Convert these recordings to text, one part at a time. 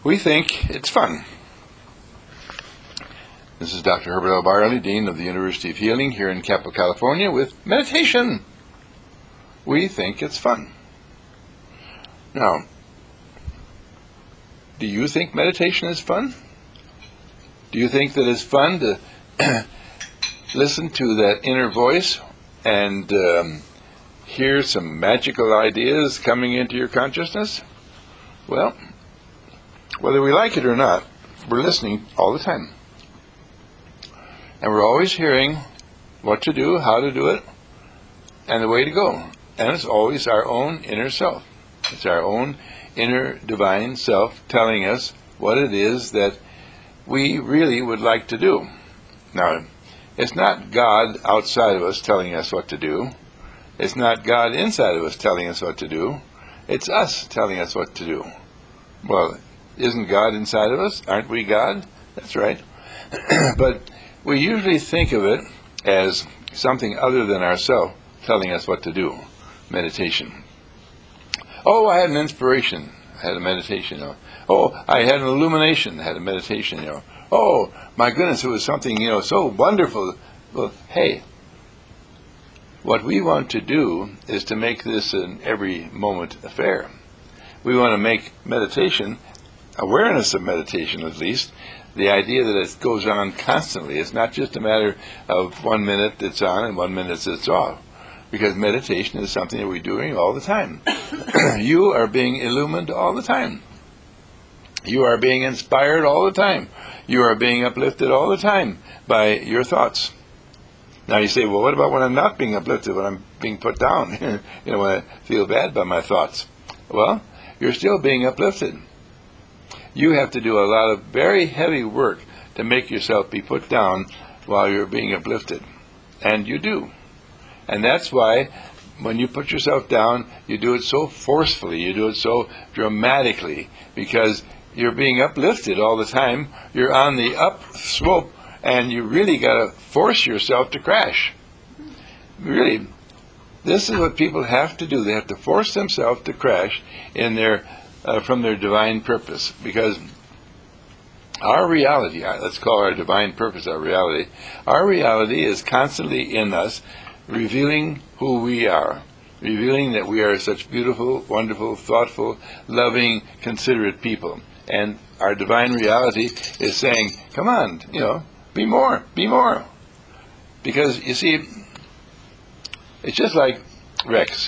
We think it's fun. This is Dr. Herbert L. Barley, Dean of the University of Healing here in Capel, California, with meditation. We think it's fun. Now, do you think meditation is fun? Do you think that it's fun to listen to that inner voice and hear some magical ideas coming into your consciousness? Well, whether we like it or not, we're listening all the time. And we're always hearing what to do, how to do it, and the way to go. And it's always our own inner self. It's our own inner divine self telling us what it is that we really would like to do. Now, it's not God outside of us telling us what to do. It's not God inside of us telling us what to do. It's us telling us what to do. Well, isn't God inside of us? Aren't we God? That's right. But we usually think of it as something other than ourselves telling us what to do. Meditation. Oh, I had an inspiration. I had a meditation. Oh, I had an illumination. I had a meditation. Oh, my goodness, it was something, so wonderful. Well, hey, what we want to do is to make this an every moment affair. We want to make meditation, awareness of meditation at least, the idea that it goes on constantly. It's not just a matter of 1 minute it's on and 1 minute it's off. Because meditation is something that we're doing all the time. You are being illumined all the time. You are being inspired all the time. You are being uplifted all the time by your thoughts. Now you say, well, what about when I'm not being uplifted, when I'm being put down? When I feel bad by my thoughts. Well, you're still being uplifted. You have to do a lot of very heavy work to make yourself be put down while you're being uplifted. And you do. And that's why when you put yourself down, you do it so forcefully, you do it so dramatically, because you're being uplifted all the time. You're on the up slope, and you really got to force yourself to crash. Really, this is what people have to do. They have to force themselves to crash in their from their divine purpose, because our reality, let's call our divine purpose our reality is constantly in us, revealing who we are, revealing that we are such beautiful, wonderful, thoughtful, loving, considerate people. And our divine reality is saying, come on, be more, be more. Because, you see, it's just like Rex.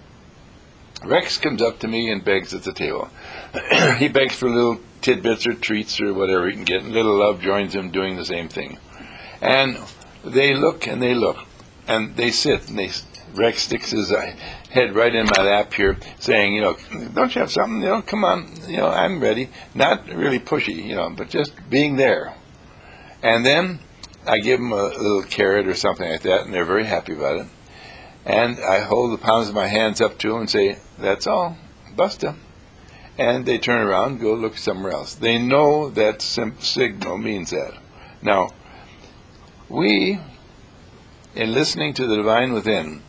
Rex comes up to me and begs at the table. He begs for little tidbits or treats or whatever he can get, and little Love joins him doing the same thing. And they look and they look. And they sit, and Rex sticks his head right in my lap here, saying, don't you have something? Come on, I'm ready. Not really pushy, but just being there. And then I give them a little carrot or something like that, and they're very happy about it. And I hold the palms of my hands up to them and say, that's all, basta. And they turn around and go look somewhere else. They know that signal means that. Now, we, in listening to the divine within,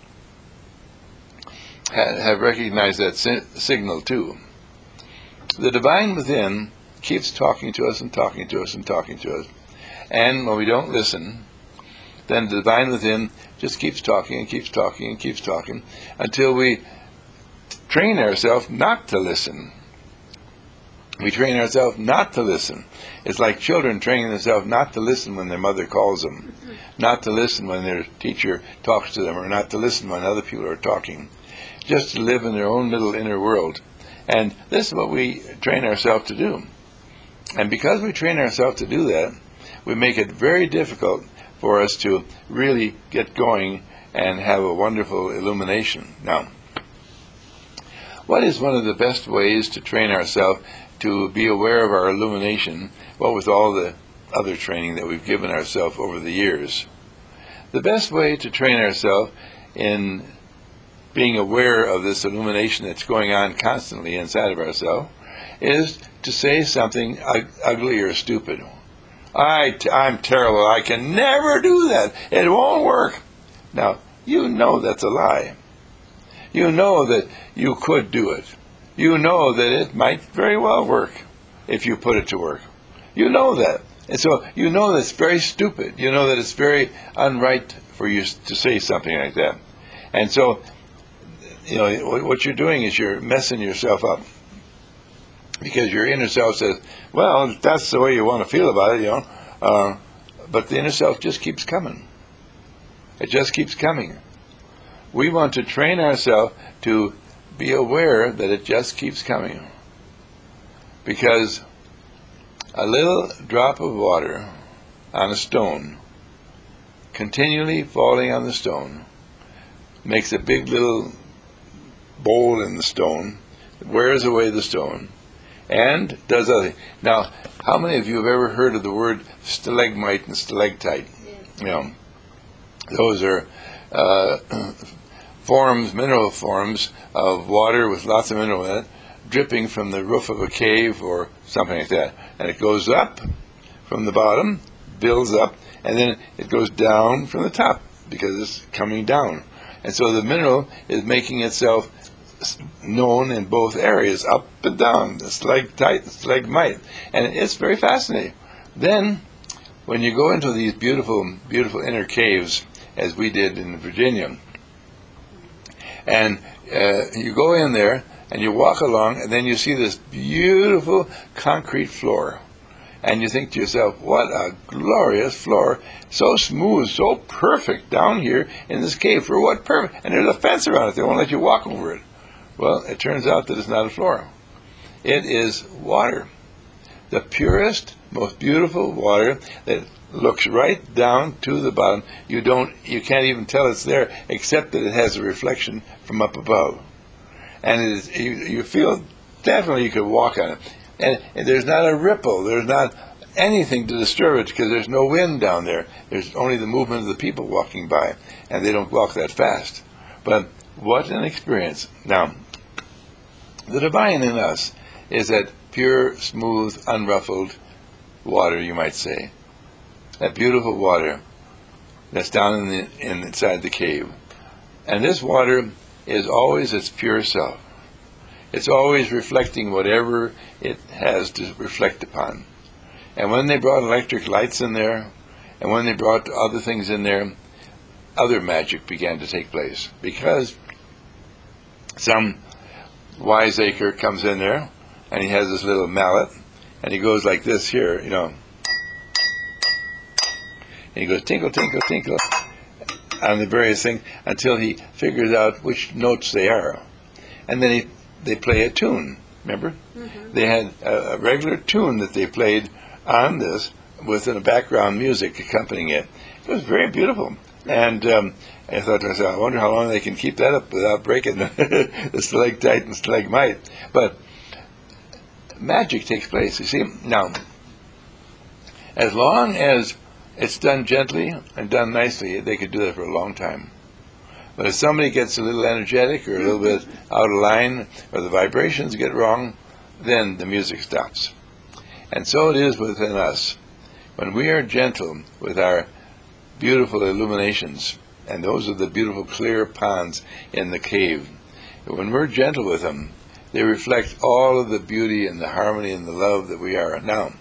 have recognized that signal too. The divine within keeps talking to us and talking to us and talking to us. And when we don't listen, then the divine within just keeps talking and keeps talking and keeps talking until we train ourselves not to listen. We train ourselves not to listen. It's like children training themselves not to listen when their mother calls them, not to listen when their teacher talks to them, or not to listen when other people are talking. Just to live in their own little inner world. And this is what we train ourselves to do. And because we train ourselves to do that, we make it very difficult for us to really get going and have a wonderful illumination. Now, what is one of the best ways to train ourselves to be aware of our illumination, well, with all the other training that we've given ourselves over the years? The best way to train ourselves in being aware of this illumination that's going on constantly inside of ourselves is to say something ugly or stupid. I'm terrible. I can never do that. It won't work. Now, you know that's a lie. You know that you could do it. You know that it might very well work. if you put it to work. You know that. And so you know that it's very stupid. You know that it's very unright for you to say something like that. And so, what you're doing is you're messing yourself up. Because your inner self says, well, if that's the way you want to feel about it, but the inner self just keeps coming. It just keeps coming. We want to train ourselves to be aware that it just keeps coming. Because a little drop of water on a stone, continually falling on the stone, makes a big little bowl in the stone, wears away the stone, and does other things. Now, how many of you have ever heard of the word stalagmite and stalactite? Yes. Those are mineral forms of water with lots of mineral in it, dripping from the roof of a cave or something like that. And it goes up from the bottom, builds up, and then it goes down from the top because it's coming down. And so the mineral is making itself known in both areas, up and down, the stalactite, the stalagmite. And it's very fascinating. Then, when you go into these beautiful, beautiful inner caves, as we did in Virginia, and you go in there, and you walk along, and then you see this beautiful concrete floor. And you think to yourself, what a glorious floor, so smooth, so perfect down here in this cave. For what purpose? And there's a fence around it. They won't let you walk over it. Well, it turns out that it's not a floor. It is water. The purest, most beautiful water that looks right down to the bottom. You can't even tell it's there, except that it has a reflection from up above. And it is, you feel definitely you could walk on it. And there's not a ripple, there's not anything to disturb it because there's no wind down there. There's only the movement of the people walking by, and they don't walk that fast. But what an experience. Now, the divine in us is that pure, smooth, unruffled water, you might say. That beautiful water that's down inside the cave. And this water is always its pure self. It's always reflecting whatever it has to reflect upon. And when they brought electric lights in there, and when they brought other things in there, other magic began to take place. Because some wiseacre comes in there, and he has this little mallet, and he goes like this here, And he goes tinkle, tinkle, tinkle on the various things until he figures out which notes they are. And then they play a tune, remember? Mm-hmm. They had a regular tune that they played on this with a background music accompanying it. It was very beautiful. And I thought to myself, I wonder how long they can keep that up without breaking the stalactite and stalagmite. But magic takes place, you see. Now, as long as it's done gently and done nicely, they could do that for a long time. But if somebody gets a little energetic or a little bit out of line, or the vibrations get wrong, then the music stops. And so it is within us. When we are gentle with our beautiful illuminations, and those are the beautiful clear ponds in the cave, when we're gentle with them, they reflect all of the beauty and the harmony and the love that we are. Now,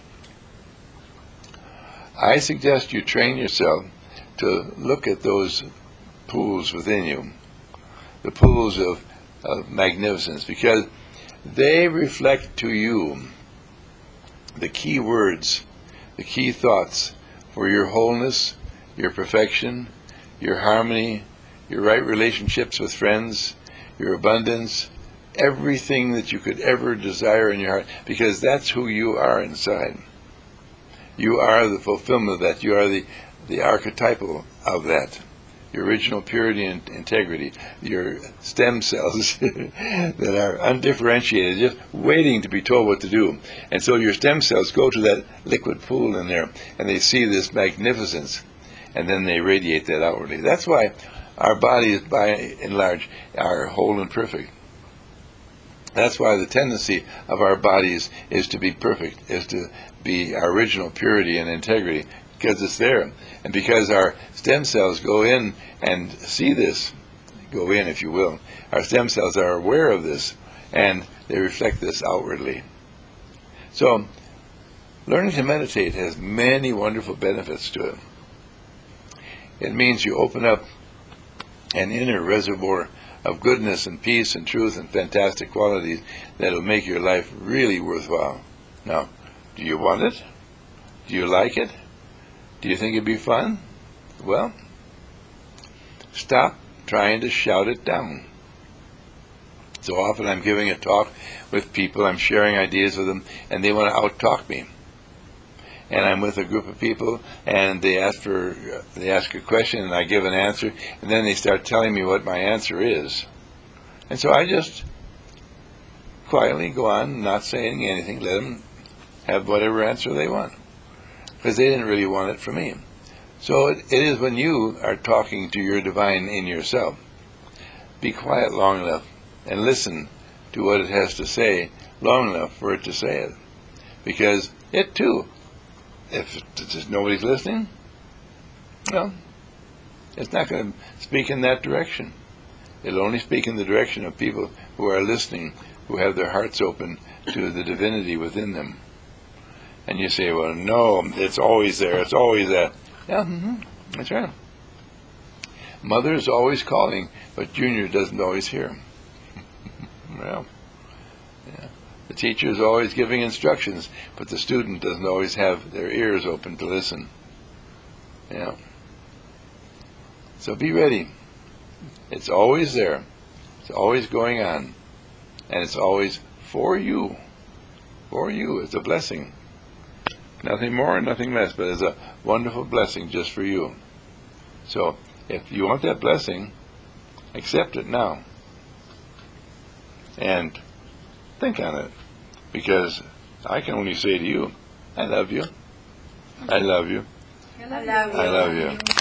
I suggest you train yourself to look at those pools within you, the pools of magnificence, because they reflect to you the key words, the key thoughts for your wholeness, your perfection, your harmony, your right relationships with friends, your abundance, everything that you could ever desire in your heart, because that's who you are inside. You are the fulfillment of that. You are the archetypal of that. Your original purity and integrity, your stem cells that are undifferentiated, just waiting to be told what to do. And so your stem cells go to that liquid pool in there, and they see this magnificence, and then they radiate that outwardly. That's why our bodies, by and large, are whole and perfect. That's why the tendency of our bodies is to be perfect, is to be our original purity and integrity, because it's there. And because our stem cells go in and see this, go in if you will, our stem cells are aware of this, and they reflect this outwardly. So, learning to meditate has many wonderful benefits to it. It means you open up an inner reservoir of goodness and peace and truth and fantastic qualities that will make your life really worthwhile. Now, do you want it? Do you like it? Do you think it'd be fun? Well, stop trying to shout it down. So often I'm giving a talk with people, I'm sharing ideas with them, and they want to out-talk me. And I'm with a group of people, and they ask a question, and I give an answer, and then they start telling me what my answer is. And so I just quietly go on, not saying anything, let them have whatever answer they want, because they didn't really want it from me. So it is when you are talking to your divine in yourself, be quiet long enough and listen to what it has to say long enough for it to say it. Because it too, if nobody's listening, well, it's not going to speak in that direction. It'll only speak in the direction of people who are listening, who have their hearts open to the divinity within them. And you say, well, no, it's always there, it's always that. Yeah, that's right. Mother is always calling, but Junior doesn't always hear. Well, yeah. The teacher is always giving instructions, but the student doesn't always have their ears open to listen. Yeah. So be ready. It's always there. It's always going on. And it's always for you. For you. It's a blessing. Nothing more, nothing less, but it's a wonderful blessing just for you. So, if you want that blessing, accept it now. And think on it. Because I can only say to you, I love you. I love you. I love you. I love you.